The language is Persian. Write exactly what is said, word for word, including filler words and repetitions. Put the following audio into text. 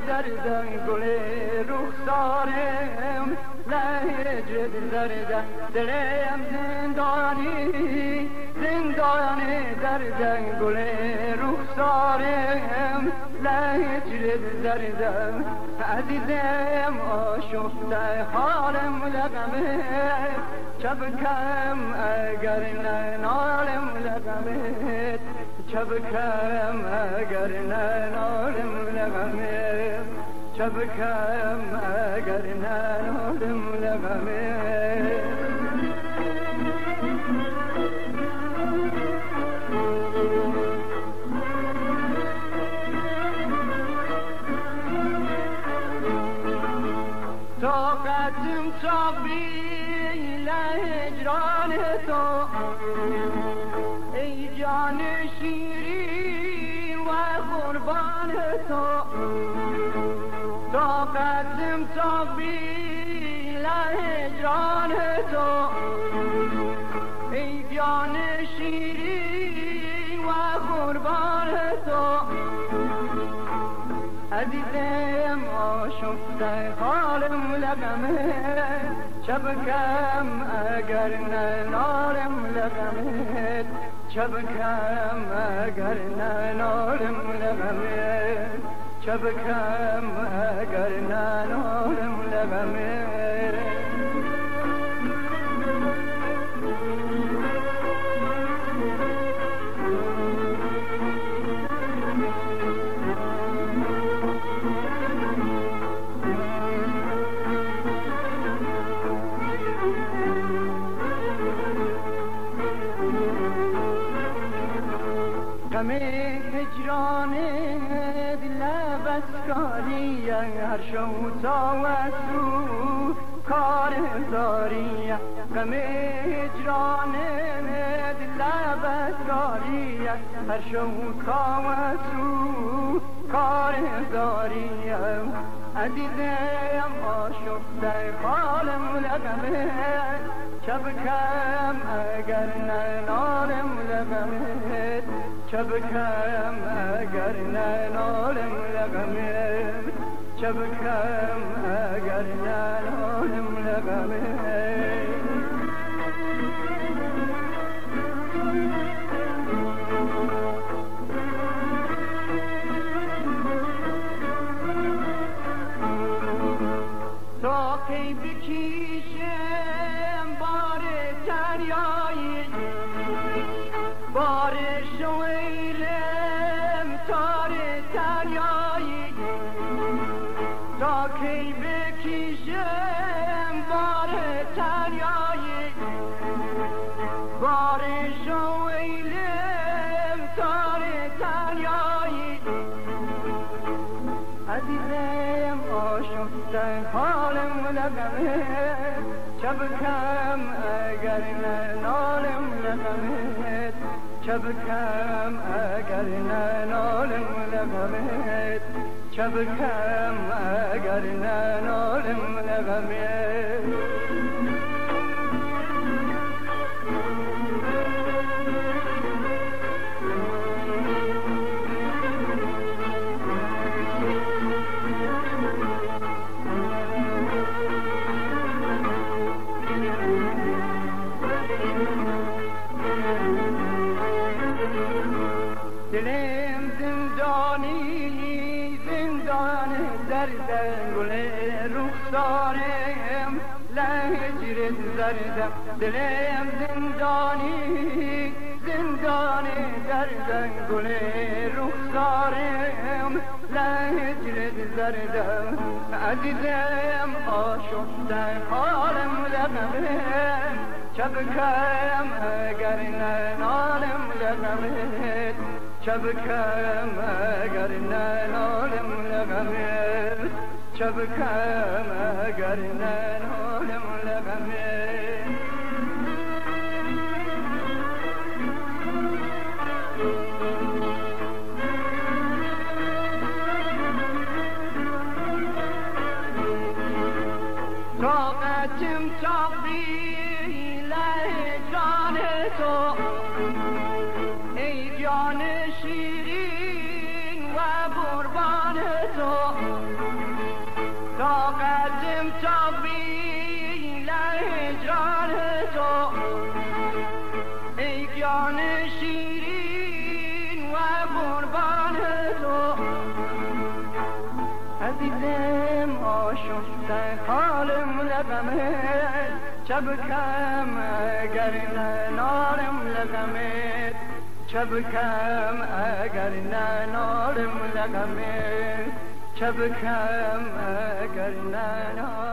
دردم گل رخسارم لهجه دردم دلم زندانی زندانی دردم گل رخسارم لهجه دردم عزیزم آشفته حالم لغمه چبکم اگر ننالم لغمه چبکم اگر ننالم لغمه چبکم اگر ننالم لغمه طاقتم تقبیل هجران تو ای جان شیرین و قربان تو طاقتم تقبیل هجران تو ای جان شیرین و قربان تو عزیزم آشفته حالم لغمه چبکم اگر ننالم لغمه چبکم اگر ننالم لغمه چبکم اگر ننالم لغمه غم هجران دل بسکاری هر شو تا وسو کار داری غم هجران دل بسکاری هر شو تا وسو کار داری عزیزم آشفته حالم لغمه چبکم اگر ننالم لغمه چبکم اگر ننالم لغمه چبکم اگر ننالم لغمه تا کی بکشم بار دریایی بار شویلم تار دریایی تا کی بکشم بار دریایی بار شویلم تار دریایی عزیزم آشفته حالم لغمه چبکم اگر ننالم لغمه چبکم اگر ننالم لغمه چبکم اگر ننالم لغمه دلم زندانی زندان دردم گل رخسارم لهجر دردم دلم زندانی زندان دردم گل رخسارم لهجر دردم عزیزم آشفته حالم لغمه چبکم اگر ننالم لغمه چبکم اگر ننالم لغمه چبکم اگر ننالم لغمه طاقتم تقبیل جان تو ای جان شیرین و قربان تو شو خالم لغمت چبکم اگر نارم لغمت چبکم اگر نارم لغمت چبکم اگر نارم